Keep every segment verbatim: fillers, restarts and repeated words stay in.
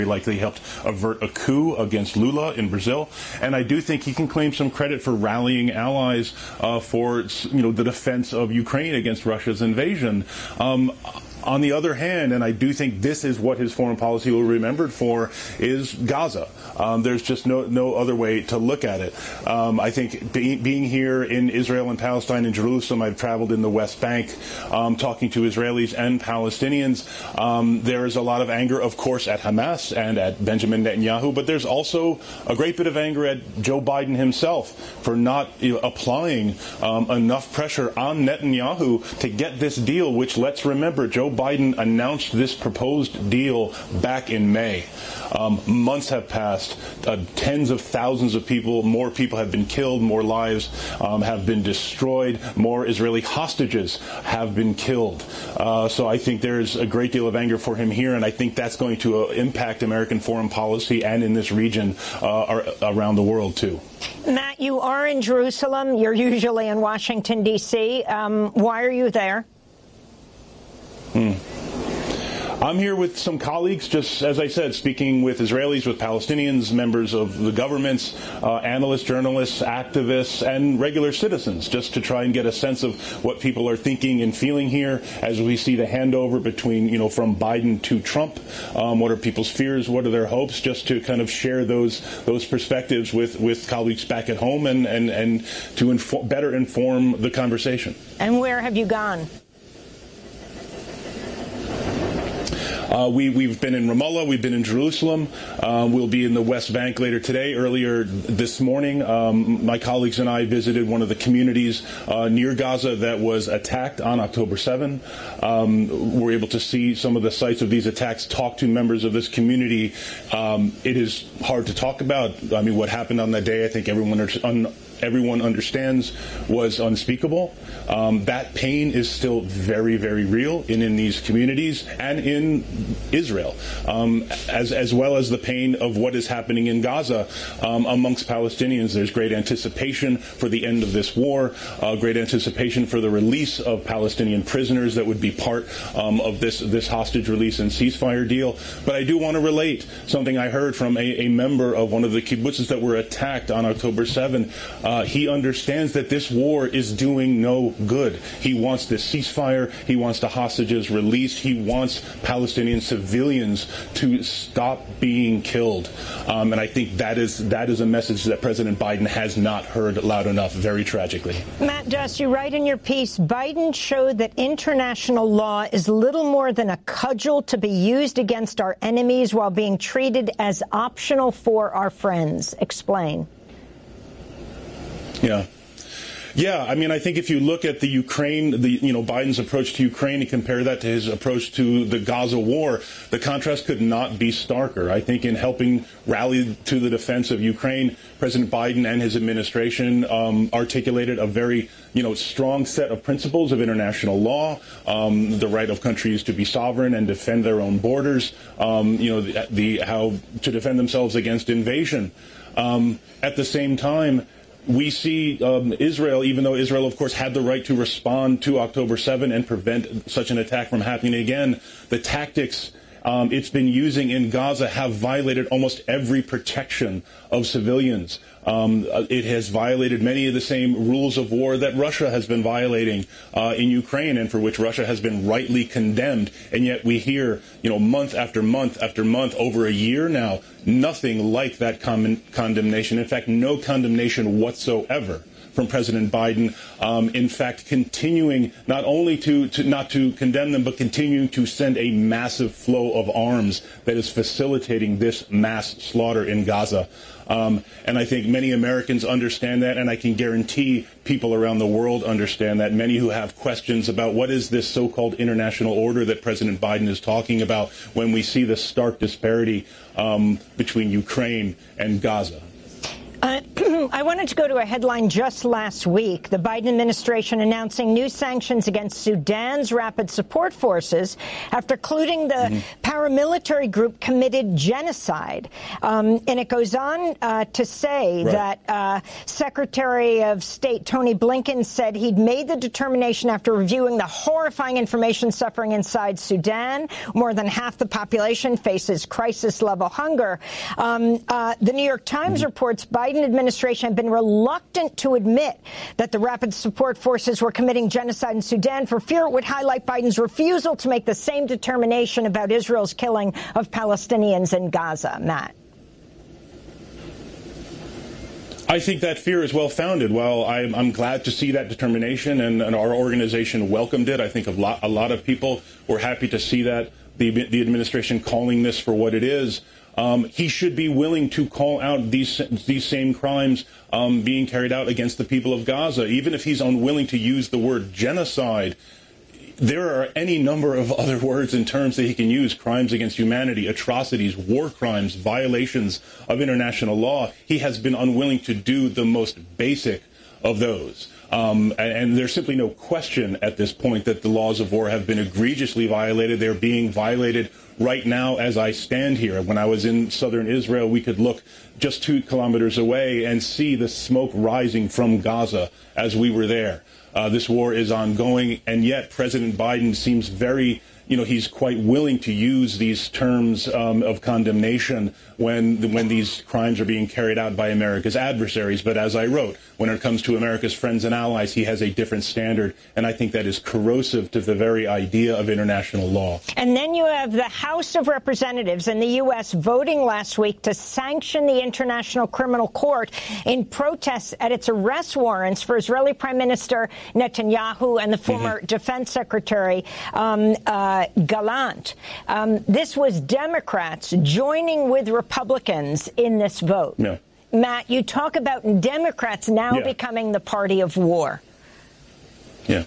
likely helped avert a coup against Lula in Brazil. And I do think he can claim some credit for rallying allies uh, for, you know, the defense of Ukraine against Russia's invasion. Um, On the other hand, and I do think this is what his foreign policy will be remembered for, is Gaza. Um, there's just no no other way to look at it. Um, I think be, being here in Israel and Palestine and Jerusalem, I've traveled in the West Bank, um, talking to Israelis and Palestinians. Um, there is a lot of anger, of course, at Hamas and at Benjamin Netanyahu, but there's also a great bit of anger at Joe Biden himself for not you know, applying um, enough pressure on Netanyahu to get this deal, which, let's remember, Joe Biden announced this proposed deal back in May. Um, months have passed. Uh, tens of thousands of people, more people have been killed, more lives um, have been destroyed, more Israeli hostages have been killed. Uh, so I think there is a great deal of anger for him here, and I think that's going to uh, impact American foreign policy and in this region uh, around the world, too. Matt, you are in Jerusalem. You're usually in Washington, D C Um, why are you there? Hmm. I'm here with some colleagues, just as I said, speaking with Israelis, with Palestinians, members of the governments, uh, analysts, journalists, activists, and regular citizens, just to try and get a sense of what people are thinking and feeling here as we see the handover between, you know, from Biden to Trump. Um, what are people's fears? What are their hopes? Just to kind of share those those perspectives with, with colleagues back at home and, and, and to infor- better inform the conversation. And where have you gone? Uh, we, we've been in Ramallah. We've been in Jerusalem. Um, we'll be in the West Bank later today. Earlier this morning, um, my colleagues and I visited one of the communities uh, near Gaza that was attacked on October seventh. Um, we're able to see some of the sites of these attacks, talk to members of this community. Um, it is hard to talk about. I mean, what happened on that day, I think everyone un- everyone understands, was unspeakable. Um, that pain is still very, very real in, in these communities and in Israel, um, as, as well as the pain of what is happening in Gaza um, amongst Palestinians. There's great anticipation for the end of this war, uh, great anticipation for the release of Palestinian prisoners that would be part um, of this, this hostage release and ceasefire deal. But I do want to relate something I heard from a, a member of one of the kibbutzes that were attacked on October seventh. Uh, he understands that this war is doing no good. He wants this ceasefire. He wants the hostages released. He wants Palestinian civilians to stop being killed. Um, and I think that is that is a message that President Biden has not heard loud enough, very tragically. Matt Duss, you write in your piece, Biden showed that international law is little more than a cudgel to be used against our enemies while being treated as optional for our friends. Explain. Yeah. Yeah, I mean, I think if you look at the Ukraine, the you know, Biden's approach to Ukraine and compare that to his approach to the Gaza war, the contrast could not be starker. I think in helping rally to the defense of Ukraine, President Biden and his administration um, articulated a very, you know, strong set of principles of international law, um, the right of countries to be sovereign and defend their own borders, um, you know, the, the how to defend themselves against invasion. Um, at the same time, we see um, Israel, even though Israel, of course, had the right to respond to October seventh and prevent such an attack from happening again, the tactics um, it's been using in Gaza have violated almost every protection of civilians. Um, it has violated many of the same rules of war that Russia has been violating uh, in Ukraine, and for which Russia has been rightly condemned. And yet we hear, you know, month after month after month, over a year now, nothing like that con- condemnation. In fact, no condemnation whatsoever from President Biden. Um, in fact, continuing not only to, to not to condemn them, but continuing to send a massive flow of arms that is facilitating this mass slaughter in Gaza. Um, and I think many Americans understand that, and I can guarantee people around the world understand that. Many who have questions about what is this so-called international order that President Biden is talking about when we see the stark disparity um, between Ukraine and Gaza. Uh, Um, I wanted to go to a headline just last week. The Biden administration announcing new sanctions against Sudan's Rapid Support Forces after concluding the mm-hmm. paramilitary group committed genocide. Um, and it goes on uh, to say right. that uh, Secretary of State Tony Blinken said he'd made the determination after reviewing the horrifying information suffering inside Sudan. More than half the population faces crisis-level hunger. Um, uh, the New York Times mm-hmm. reports Biden administration had been reluctant to admit that the Rapid Support Forces were committing genocide in Sudan for fear it would highlight Biden's refusal to make the same determination about Israel's killing of Palestinians in Gaza. Matt. I think that fear is well-founded. Well, I'm, I'm glad to see that determination, and, and our organization welcomed it. I think a lot, a lot of people were happy to see that, the, the administration calling this for what it is. Um, he should be willing to call out these these same crimes um, being carried out against the people of Gaza, even if he's unwilling to use the word genocide. There are any number of other words and terms that he can use: crimes against humanity, atrocities, war crimes, violations of international law. He has been unwilling to do the most basic of those. Um, and, and there's simply no question at this point that the laws of war have been egregiously violated. They're being violated right now as I stand here. When I was in southern Israel, we could look just two kilometers away and see the smoke rising from Gaza as we were there. Uh, this war is ongoing, and yet President Biden seems very, you know, he's quite willing to use these terms um, of condemnation when when these crimes are being carried out by America's adversaries. But as I wrote, when it comes to America's friends and allies, he has a different standard, and I think that is corrosive to the very idea of international law. And then you have the House of Representatives in the U S voting last week to sanction the International Criminal Court in protest at its arrest warrants for Israeli Prime Minister Netanyahu and the former mm-hmm. Defense Secretary um, uh, Gallant. Um, this was Democrats joining with Republicans in this vote. Yeah. Matt, you talk about Democrats now yeah. becoming the party of war. Yeah.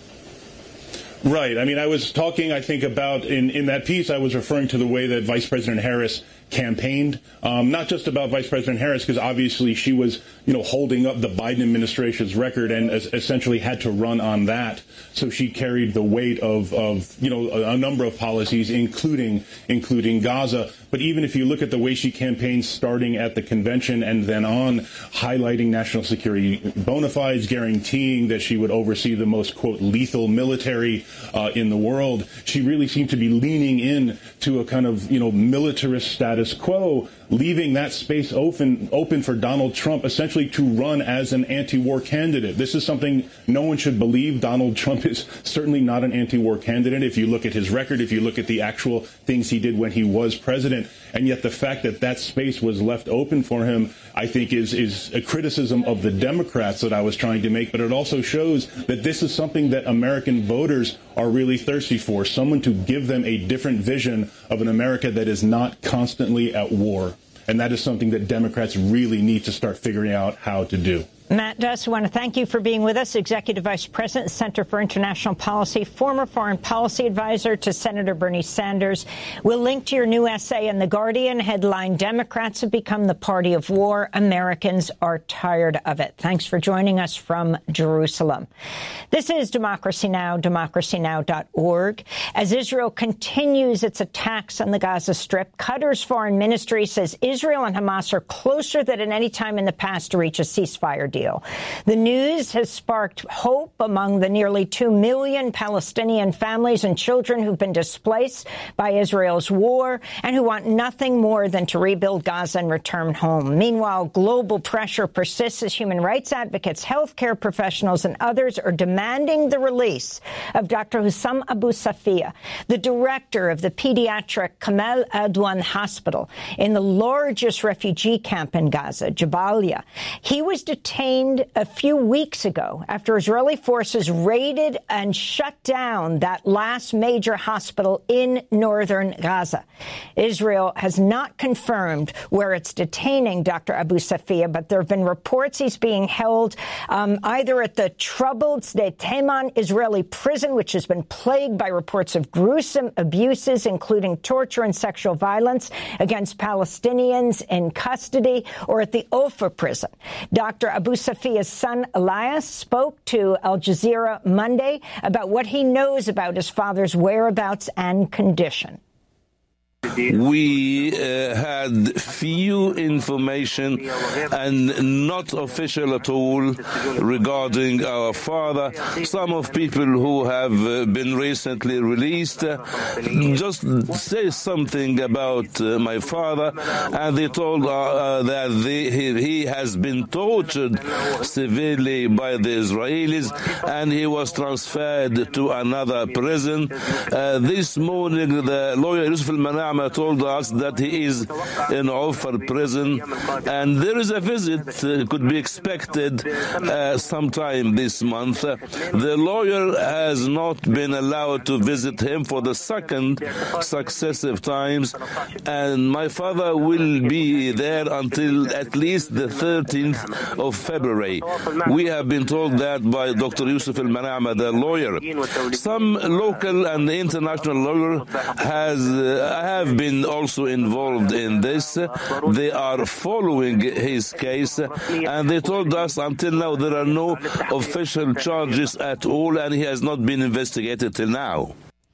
Right. I mean, I was talking, I think, about in, in that piece, I was referring to the way that Vice President Harris campaigned, um, not just about Vice President Harris, because obviously she was, you know, holding up the Biden administration's record and es- essentially had to run on that. So she carried the weight of, of you know, a, a number of policies, including including Gaza. But even if you look at the way she campaigned, starting at the convention and then on, highlighting national security bona fides, guaranteeing that she would oversee the most, quote, lethal military uh, in the world, she really seemed to be leaning in to a kind of, you know, militarist status quo, leaving that space open open for Donald Trump essentially to run as an anti-war candidate. This is something no one should believe. Donald Trump is certainly not an anti-war candidate. If you look at his record, if you look at the actual things he did when he was president, and yet the fact that that space was left open for him, I think is is a criticism of the Democrats that I was trying to make, but it also shows that this is something that American voters are really thirsty for, someone to give them a different vision of an America that is not constantly at war. And that is something that Democrats really need to start figuring out how to do. Matt Duss, I want to thank you for being with us, Executive Vice President, Center for International Policy, former foreign policy advisor to Senator Bernie Sanders. We'll link to your new essay in The Guardian, headline, Democrats have become the party of war. Americans are tired of it. Thanks for joining us from Jerusalem. This is Democracy Now!, democracy now dot org. As Israel continues its attacks on the Gaza Strip, Qatar's foreign ministry says Israel and Hamas are closer than at any time in the past to reach a ceasefire deal. Deal. The news has sparked hope among the nearly two million Palestinian families and children who've been displaced by Israel's war and who want nothing more than to rebuild Gaza and return home. Meanwhile, global pressure persists as human rights advocates, healthcare professionals, and others are demanding the release of Doctor Hussam Abu Safia, the director of the pediatric Kamal Adwan Hospital in the largest refugee camp in Gaza, Jabalia. He was detained detained a few weeks ago after Israeli forces raided and shut down that last major hospital in northern Gaza. Israel has not confirmed where it's detaining Doctor Abu Safia, but there have been reports he's being held um, either at the troubled Sde Teman Israeli prison, which has been plagued by reports of gruesome abuses, including torture and sexual violence against Palestinians in custody, or at the Ofer prison. Doctor Abu Safia's son, Elias, spoke to Al Jazeera Monday about what he knows about his father's whereabouts and condition. We uh, had few information and not official at all regarding our father. Some of people who have uh, been recently released uh, just say something about uh, my father, and they told uh, uh, that they, he, he has been tortured severely by the Israelis and he was transferred to another prison. Uh, this morning, the lawyer Yusuf al-Manama told us that he is in Ofer prison, and there is a visit uh, could be expected uh, sometime this month. Uh, the lawyer has not been allowed to visit him for the second successive times, and my father will be there until at least the thirteenth of February. We have been told that by Doctor Yusuf al-Manama, the lawyer. Some local and international lawyer has uh, have been also involved in this. They are following his case, and they told us until now there are no official charges at all, and he has not been investigated till now.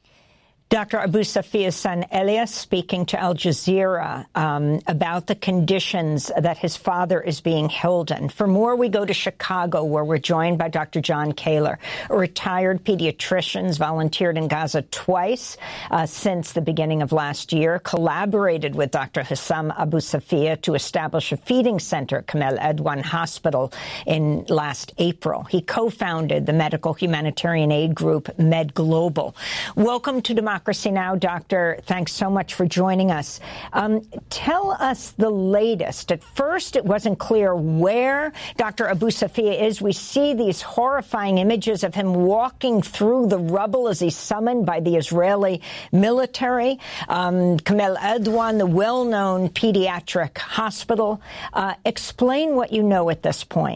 Doctor Abu Safia's son, Elias, speaking to Al Jazeera um, about the conditions that his father is being held in. For more, we go to Chicago, where we're joined by Doctor John Kaler, a retired pediatrician, who's volunteered in Gaza twice uh, since the beginning of last year, collaborated with Doctor Hussam Abu Safia to establish a feeding center at Kamel Adwan Hospital in last April. He co-founded the medical humanitarian aid group Med Global. Welcome to Democracy Now, Doctor. Thanks so much for joining us. Um, tell us the latest. At first, it wasn't clear where Doctor Abu Safia is. We see these horrifying images of him walking through the rubble as he's summoned by the Israeli military. Um, Kamel Adwan, the well-known pediatric hospital. Uh, explain what you know at this point.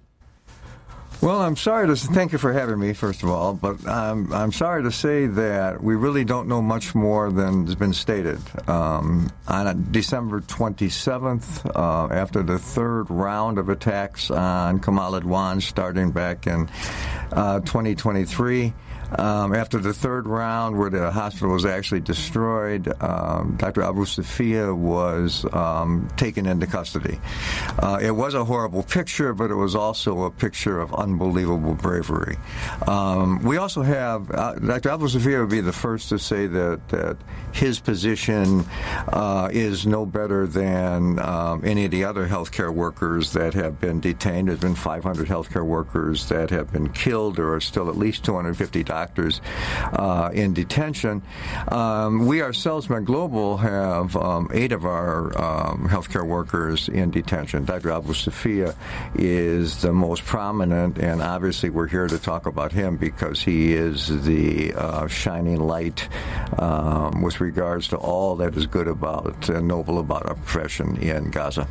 Well, I'm sorry to thank you for having me, first of all, but I'm, I'm sorry to say that we really don't know much more than has been stated. Um, on December twenty-seventh, uh, after the third round of attacks on Kamel Adwan starting back in uh, twenty twenty-three, Um, after the third round, where the hospital was actually destroyed, um, Doctor Abu Safia was um, taken into custody. Uh, it was a horrible picture, but it was also a picture of unbelievable bravery. Um, we also have, uh, Doctor Abu Safia would be the first to say that, that his position uh, is no better than um, any of the other healthcare workers that have been detained. There's been five hundred healthcare workers that have been killed. There are still at least two hundred fifty doctors uh, in detention. Um, we ourselves, Med Global, have um, eight of our um, healthcare workers in detention. Doctor Abu Safia is the most prominent, and obviously we're here to talk about him because he is the uh, shining light um, with regards to all that is good about and noble about our profession in Gaza.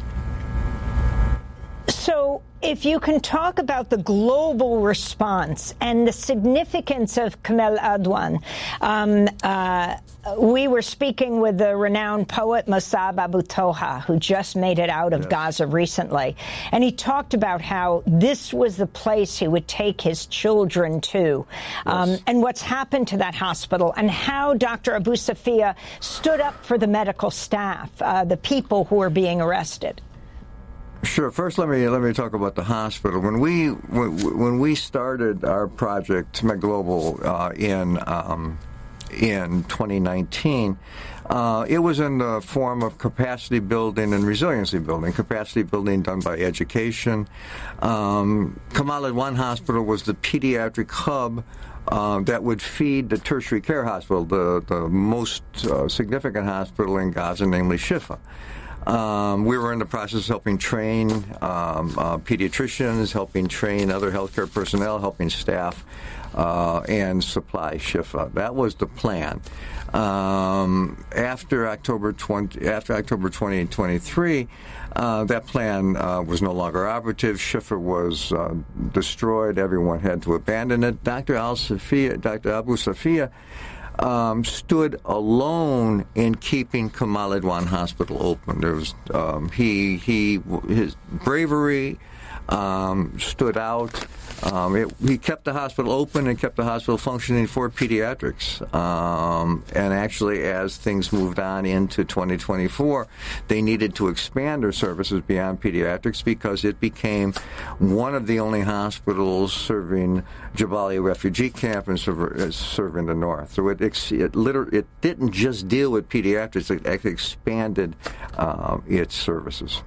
So if you can talk about the global response and the significance of Kamel Adwan. Um, uh, we were speaking with the renowned poet Mossab Abu Toha, who just made it out of yes. Gaza recently. And he talked about how this was the place he would take his children to. Um, yes. And what's happened to that hospital, and how Doctor Abu Safia stood up for the medical staff, uh, the people who were being arrested. Sure. First, let me let me talk about the hospital. When we when, when we started our project, Med Global, uh, in um, in twenty nineteen, uh, it was in the form of capacity building and resiliency building. Capacity building done by education. Um, Kamel Adwan Hospital was the pediatric hub Uh, that would feed the tertiary care hospital, the, the most uh, significant hospital in Gaza, namely Shifa. Um, we were in the process of helping train um, uh, pediatricians, helping train other healthcare personnel, helping staff, uh, and supply Shifa. That was the plan. Um, after October twenty, after October twenty twenty-three, uh, that plan uh, was no longer operative. Shifa was uh, destroyed. Everyone had to abandon it. Doctor Al Safia, Doctor Abu Safia, Um, stood alone in keeping Kamal Adwan Hospital open. There was um, he he his bravery um, stood out. Um, it, he kept the hospital open and kept the hospital functioning for pediatrics. Um, and actually, as things moved on into twenty twenty-four, they needed to expand their services beyond pediatrics because it became one of the only hospitals serving Jabalia refugee camp and serv- serving the north. So it it, liter- it didn't just deal with pediatrics; it, it expanded uh, its services.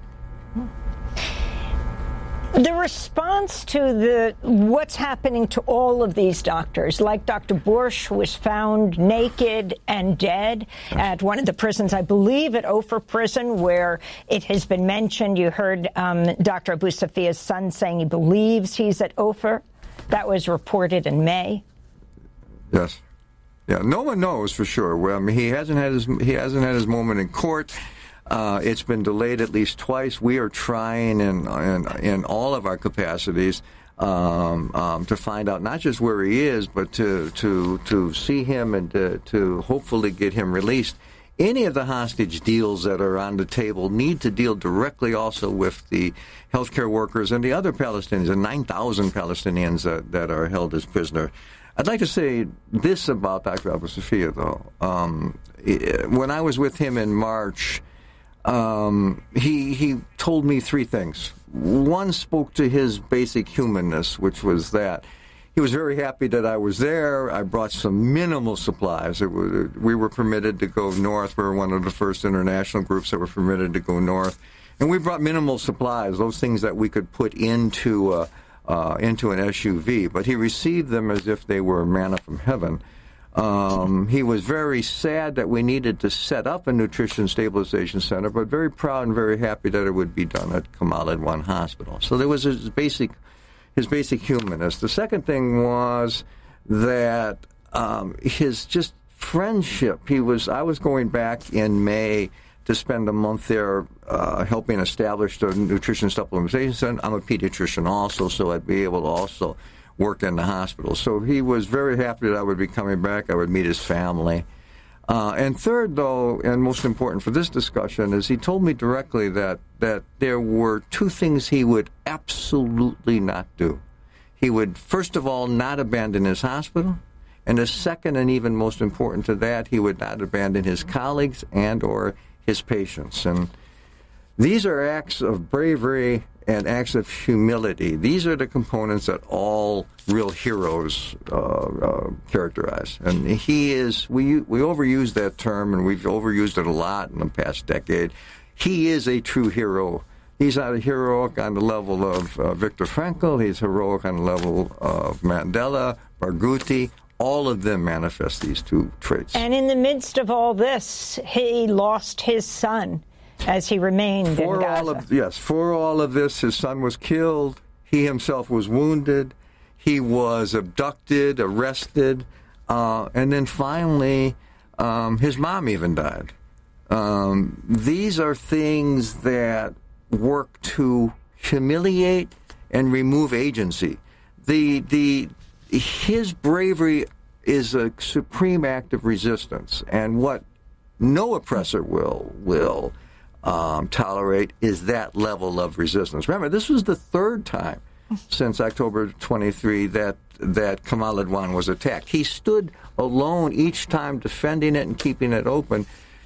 The response to the what's happening to all of these doctors, like Doctor Bush, who was found naked and dead at one of the prisons, I believe at Ofer Prison, where it has been mentioned. You heard um, Doctor Abu Safia's son saying he believes he's at Ofer. That was reported in May. Yes. Yeah. No one knows for sure. Well, I mean, he hasn't had his he hasn't had his moment in court. Uh, it's been delayed at least twice. We are trying in in, in all of our capacities um, um, to find out not just where he is, but to to to see him and to, to hopefully get him released. Any of the hostage deals that are on the table need to deal directly also with the healthcare workers and the other Palestinians, the nine thousand Palestinians that, that are held as prisoner. I'd like to say this about Doctor Abu Safia, though. Um, when I was with him in March, Um, he he told me three things. One spoke to his basic humanness, which was that he was very happy that I was there. I brought some minimal supplies. It was, we were permitted to go north. We were one of the first international groups that were permitted to go north. And we brought minimal supplies, those things that we could put into, uh, uh, into an S U V. But he received them as if they were manna from heaven. Um, he was very sad that we needed to set up a nutrition stabilization center, but very proud and very happy that it would be done at Kamal Adwan Hospital. So there was his basic, his basic humanness. The second thing was that um, his just friendship. He was. I was going back in May to spend a month there uh, helping establish the nutrition supplementation center. I'm a pediatrician also, so I'd be able to also work in the hospital. So he was very happy that I would be coming back. I would meet his family. Uh, and third, though, and most important for this discussion, is he told me directly that, that there were two things he would absolutely not do. He would, first of all, not abandon his hospital. And the second, and even most important to that, he would not abandon his colleagues and or his patients. And these are acts of bravery and acts of humility. These are the components that all real heroes uh, uh, characterize. And he is, we we overuse that term, and we've overused it a lot in the past decade. He is a true hero. He's not a heroic on the level of uh, Viktor Frankl. He's heroic on the level of Mandela, Barghouti. All of them manifest these two traits. And in the midst of all this, he lost his son as he remained for in Gaza. All of, yes, for all of this, his son was killed. He himself was wounded. He was abducted, arrested. Uh, and then finally, um, his mom even died. Um, these are things that work to humiliate and remove agency. The the his bravery is a supreme act of resistance, and what no oppressor will will um, tolerate is that level of resistance. Remember, this was the third time since October twenty-third that that Kamal Adwan was attacked. He stood alone each time, defending it and keeping it open.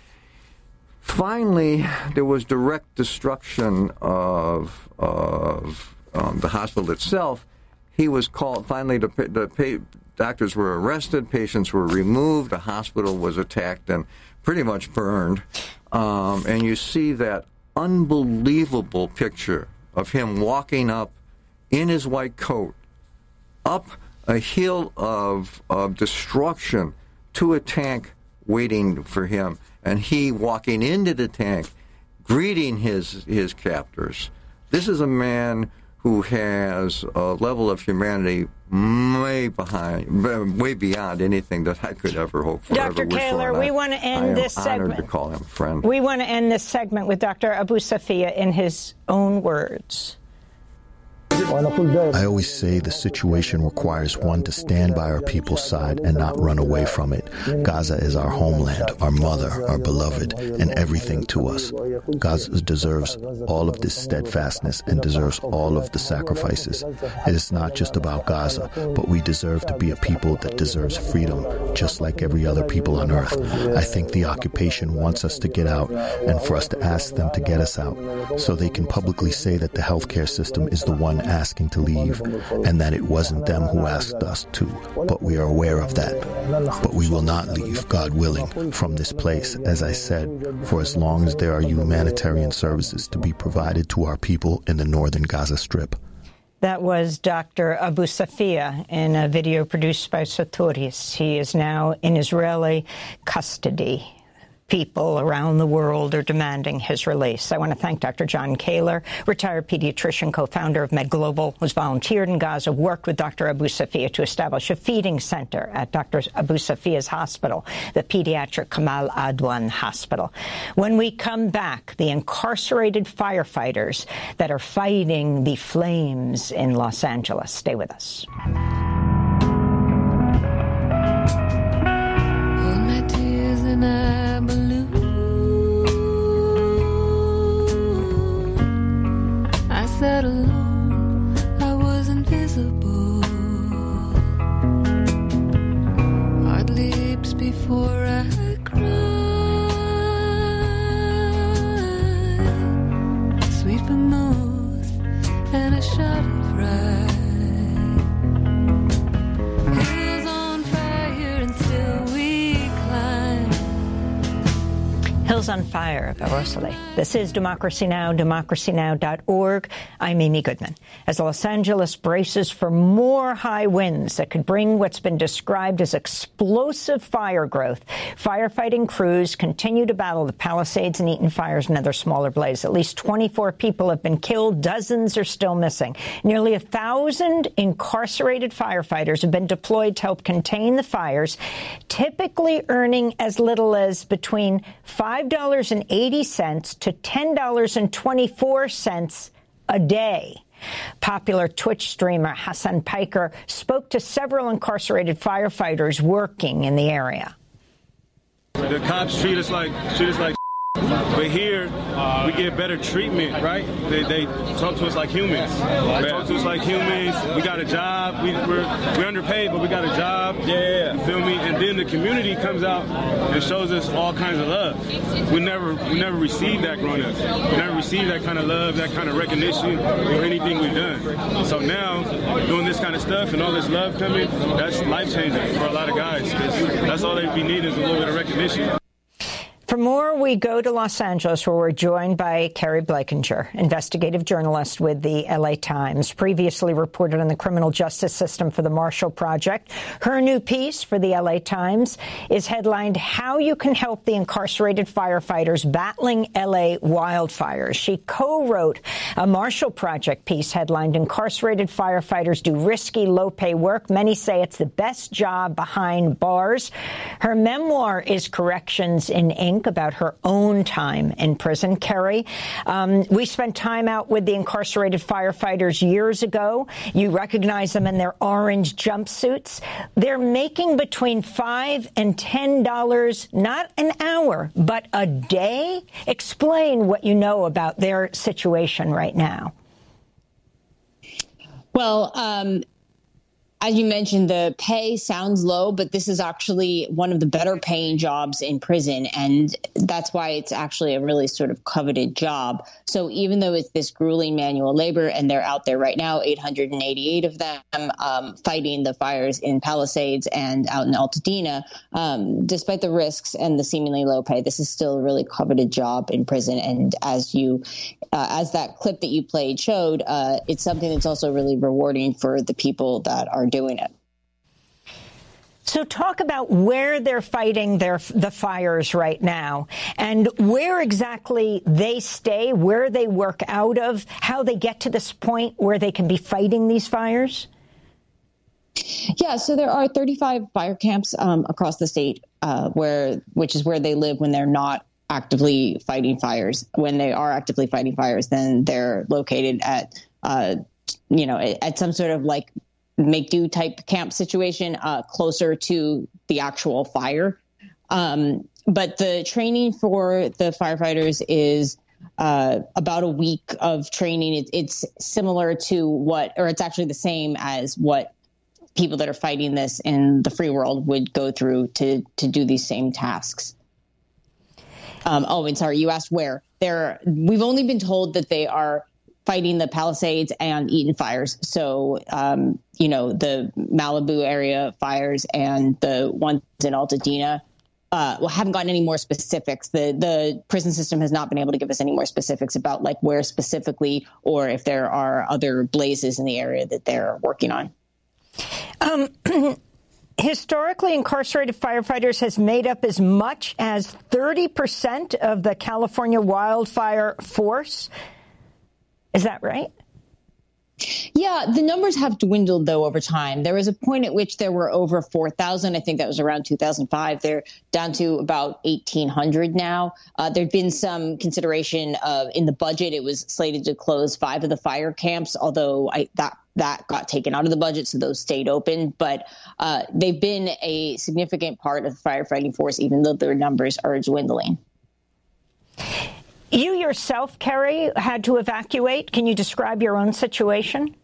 Finally, there was direct destruction of of um, the hospital itself. He was called. Finally, the, the doctors were arrested, patients were removed, the hospital was attacked and pretty much burned. Um, and you see that unbelievable picture of him walking up in his white coat, up a hill of of destruction to a tank waiting for him, and he walking into the tank, greeting his his captors. This is a man who has a level of humanity way behind, way beyond anything that I could ever hope for. Doctor Kaler, we want to end this segment. I am honored to call him friend. We want to end this segment with Doctor Abu Safia in his own words. I always say the situation requires one to stand by our people's side and not run away from it. Gaza is our homeland, our mother, our beloved, and everything to us. Gaza deserves all of this steadfastness and deserves all of the sacrifices. It is not just about Gaza, but we deserve to be a people that deserves freedom, just like every other people on earth. I think the occupation wants us to get out and for us to ask them to get us out so they can publicly say that the healthcare system is the one asking to leave, and that it wasn't them who asked us to, but we are aware of that. But we will not leave, God willing, from this place, as I said, for as long as there are humanitarian services to be provided to our people in the northern Gaza Strip. That was Doctor Abu Safia in a video produced by Sotoris. He is now in Israeli custody. People around the world are demanding his release. I want to thank Doctor John Kaler, retired pediatrician, co-founder of MedGlobal, who's volunteered in Gaza, worked with Doctor Abu Safia to establish a feeding center at Doctor Abu Safia's hospital, the pediatric Kamal Adwan Hospital. When we come back, the incarcerated firefighters that are fighting the flames in Los Angeles. Stay with us. Sat alone, I was invisible. Hard leaps before I cried. Sweet vermouth and a shot of rye. Hills on fire and still we climb. Hills on Fire by Rosalie. This is Democracy Now!, democracy now dot org. I'm Amy Goodman. As Los Angeles braces for more high winds that could bring what's been described as explosive fire growth, firefighting crews continue to battle the Palisades and Eaton fires and other smaller blazes. At least twenty-four people have been killed. Dozens are still missing. Nearly a thousand incarcerated firefighters have been deployed to help contain the fires, typically earning as little as between five dollars and eighty cents to ten dollars and twenty-four cents a day. Popular Twitch streamer Hassan Piker spoke to several incarcerated firefighters working in the area. The cops treat us like treat us like but here we get better treatment, right? They, they talk to us like humans. They talk to us like humans. We got a job. We, we're we're underpaid, but we got a job. Yeah, you feel me? And then the community comes out and shows us all kinds of love. We never we never received that growing up. We never received that kind of love, that kind of recognition for anything we've done. So now doing this kind of stuff and all this love coming, that's life changing for a lot of guys. Because that's all they be needing is a little bit of recognition. For more, we go to Los Angeles, where we're joined by Carrie Blankenshire, investigative journalist with the L A Times, previously reported on the criminal justice system for the Marshall Project. Her new piece for the L A Times is headlined, How You Can Help the Incarcerated Firefighters Battling L A Wildfires. She co-wrote a Marshall Project piece headlined, Incarcerated Firefighters Do Risky, Low-Pay Work. Many say it's the best job behind bars. Her memoir is Corrections in Ink, about her own time in prison. Kerry, um, we spent time out with the incarcerated firefighters years ago. You recognize them in their orange jumpsuits. They're making between five and ten dollars, not an hour, but a day. Explain what you know about their situation right now. Well, um, as you mentioned, the pay sounds low, but this is actually one of the better paying jobs in prison. And that's why it's actually a really sort of coveted job. So even though it's this grueling manual labor, and they're out there right now, eight hundred eighty-eight of them um, fighting the fires in Palisades and out in Altadena, um, despite the risks and the seemingly low pay, this is still a really coveted job in prison. And as you, uh, as that clip that you played showed, uh, it's something that's also really rewarding for the people that are doing it. So talk about where they're fighting their the fires right now and where exactly they stay, where they work out of, how they get to this point where they can be fighting these fires. Yeah, so there are thirty-five fire camps um, across the state, uh, where which is where they live when they're not actively fighting fires. When they are actively fighting fires, then they're located at, uh, you know, at some sort of like make-do type camp situation uh, closer to the actual fire. Um, but the training for the firefighters is uh, about a week of training. It, it's similar to what, or it's actually the same as what people that are fighting this in the free world would go through to to do these same tasks. Um, oh, and sorry, you asked where. They're, we've only been told that they are fighting the Palisades and Eaton fires. So, um, you know, the Malibu area fires and the ones in Altadena. Uh, well, haven't gotten any more specifics. The the prison system has not been able to give us any more specifics about like where specifically, or if there are other blazes in the area that they're working on. Um, historically, incarcerated firefighters has made up as much as thirty percent of the California wildfire force. Is that right? Yeah, the numbers have dwindled, though, over time. There was a point at which there were over four thousand. I think that was around two thousand five. They're down to about eighteen hundred now. Uh, there'd been some consideration of in the budget. It was slated to close five of the fire camps, although I, that that got taken out of the budget, so those stayed open. But uh, they've been a significant part of the firefighting force, even though their numbers are dwindling. You yourself, Kerry, had to evacuate. Can you describe your own situation?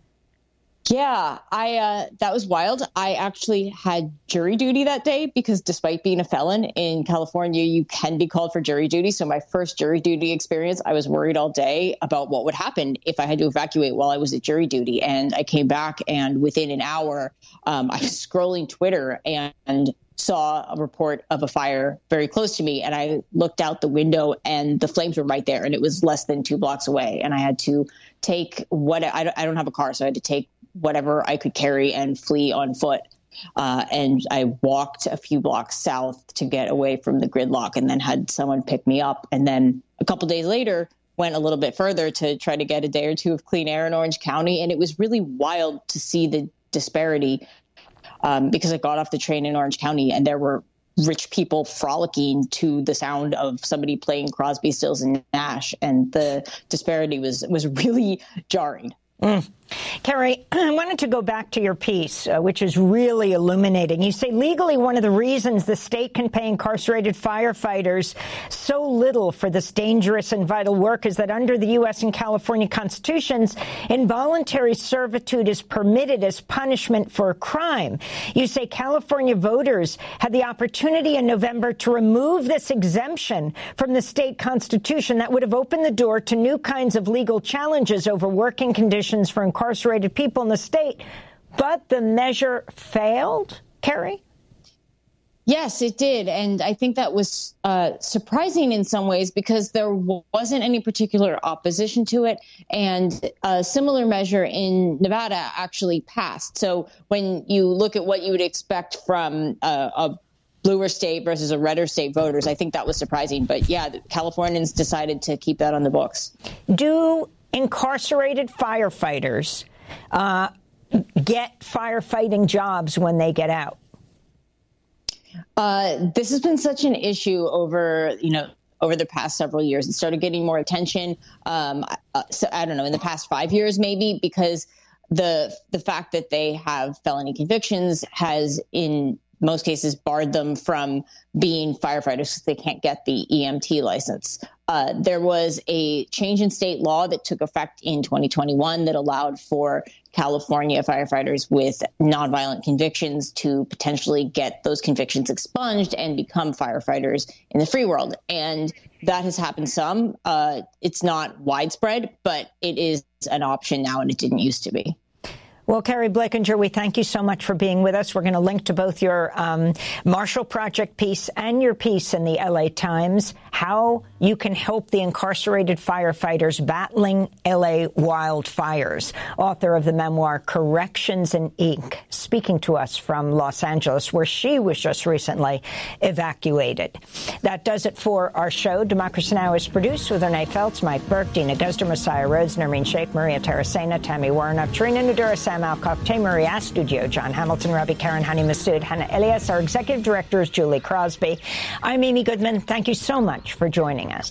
Yeah, I uh, that was wild. I actually had jury duty that day because despite being a felon in California, you can be called for jury duty. So my first jury duty experience, I was worried all day about what would happen if I had to evacuate while I was at jury duty. And I came back and within an hour, um, I was scrolling Twitter and saw a report of a fire very close to me. And I looked out the window and the flames were right there. And it was less than two blocks away. And I had to take what I don't, I don't have a car. So I had to take whatever I could carry and flee on foot. Uh, and I walked a few blocks south to get away from the gridlock and then had someone pick me up. And then a couple days later, went a little bit further to try to get a day or two of clean air in Orange County. And it was really wild to see the disparity um, because I got off the train in Orange County and there were rich people frolicking to the sound of somebody playing Crosby, Stills and Nash. And the disparity was was really jarring. Mm. Kerry, I wanted to go back to your piece, uh, which is really illuminating. You say legally one of the reasons the state can pay incarcerated firefighters so little for this dangerous and vital work is that under the U S and California constitutions, involuntary servitude is permitted as punishment for a crime. You say California voters had the opportunity in November to remove this exemption from the state constitution that would have opened the door to new kinds of legal challenges over working conditions for incarcerated people in the state, but the measure failed, Kerry? Yes, it did. And I think that was uh, surprising in some ways because there wasn't any particular opposition to it. And a similar measure in Nevada actually passed. So when you look at what you would expect from uh, a bluer state versus a redder state voters, I think that was surprising. But yeah, the Californians decided to keep that on the books. Do incarcerated firefighters uh, get firefighting jobs when they get out? Uh, this has been such an issue over, you know, over the past several years. It started getting more attention. Um, uh, so I don't know, in the past five years, maybe, because the the fact that they have felony convictions has in most cases barred them from being firefighters because they can't get the E M T license. Uh, there was a change in state law that took effect in twenty twenty-one that allowed for California firefighters with nonviolent convictions to potentially get those convictions expunged and become firefighters in the free world. And that has happened some. Uh, it's not widespread, but it is an option now, and it didn't used to be. Well, Carrie Blakinger, we thank you so much for being with us. We're going to link to both your um, Marshall Project piece and your piece in the L A Times, how you can help the incarcerated firefighters battling L A wildfires. Author of the memoir Corrections in Ink, speaking to us from Los Angeles, where she was just recently evacuated. That does it for our show. Democracy Now! Is produced with Renee Feltz, Mike Burke, Dina Guzder, Messiah Rhodes, Nermeen Sheikh, Maria Taracena, Tammy Warnock, Trina Nudura, Sam Alcoff, Tamari Astudio, John Hamilton, Ravi Karen, Hani Masood, Hannah Elias. Our executive director is Julie Crosby. I'm Amy Goodman. Thank you so much for joining us.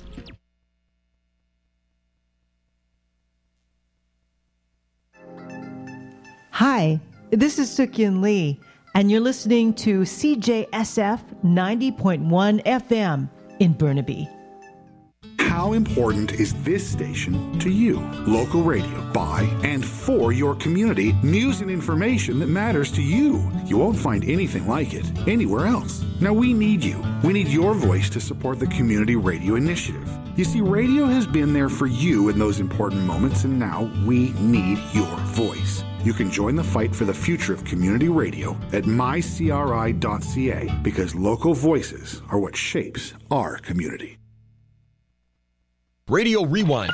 Hi, this is Suk-Yin Lee, and you're listening to C J S F ninety point one F M in Burnaby. How important is this station to you? Local radio by and for your community. News and information that matters to you. You won't find anything like it anywhere else. Now we need you. We need your voice to support the Community Radio Initiative. You see, radio has been there for you in those important moments, and now we need your voice. You can join the fight for the future of community radio at my c r i dot c a because local voices are what shapes our community. Radio Rewind.